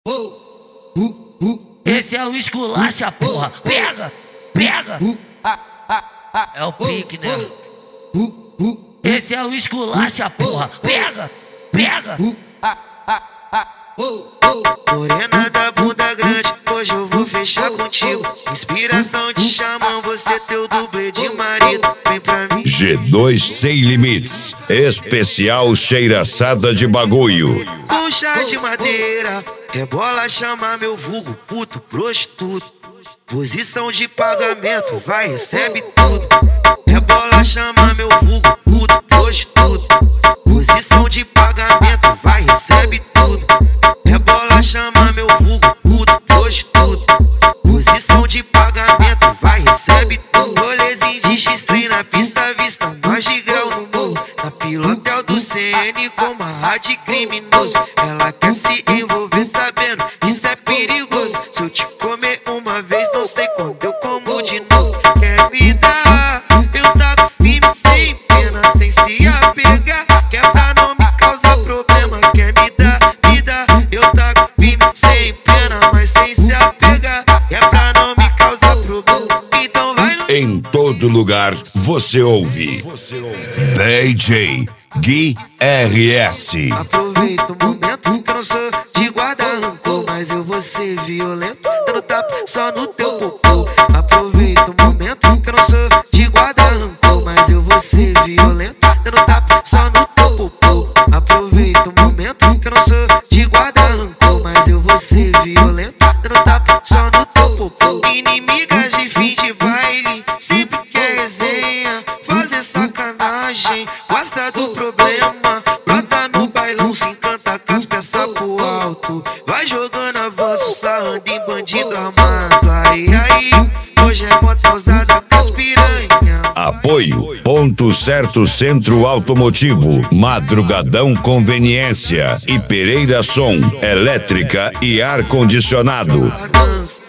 Esse é o esculacha, porra. Pega, pega. É o pique, né? Esse é o esculacha, porra. Pega, pega. Morena da bunda grande, hoje eu vou fechar contigo. Inspiração de xamã, você teu dublê de marido. Vem pra mim. G2 Sem Limites, especial cheiraçada de bagulho. Com chá de madeira, rebola, chama meu vulgo, puto, prostituto. Posição de pagamento, vai, recebe tudo. Rebola, chama meu vulgo, puto, prostituto. Posição de pagamento, vai, recebe tudo. Rebola, chama meu vulgo, puto, prostituto. Posição de pagamento, vai, recebe tudo. Rolezinho de X-Train na pista, vista, nós de grau no morro. Na pilotel do CN com uma rádio criminoso. Ela quer se envolver sabendo que isso é perigoso. Se eu te comer uma vez, não sei quando eu como de novo. Quer me dar, eu taco firme sem pena, sem se apegar. Quer pra não me causar problema. Quer me dar, eu taco firme sem pena, mas sem se apegar. Quer pra não me causar problema. Então vai no... Em todo lugar você ouve DJ Gui RS. Aproveita o momento que eu não sou de guarda rancor, mas eu vou ser violento, dando tapa só no teu popô. Aproveita o momento que eu não sou de guarda rancor, mas eu vou ser violento, dando tapa só no teu popô. Aproveita o momento que eu não sou de guarda rancor, mas eu vou ser violento, dando tapa só no teu popô. Inimigas de fim de baile, sempre quer resenha, fazer sacanagem, gosta do problema, brota no bailão, se encanta com as peças pro alto, vai jogando avanço, sarrando em bandido armado. Aí, hoje é moto usada com as piranha. Apoio Ponto Certo Centro Automotivo, Madrugadão Conveniência e Pereira Som, Elétrica e Ar Condicionado. Dança.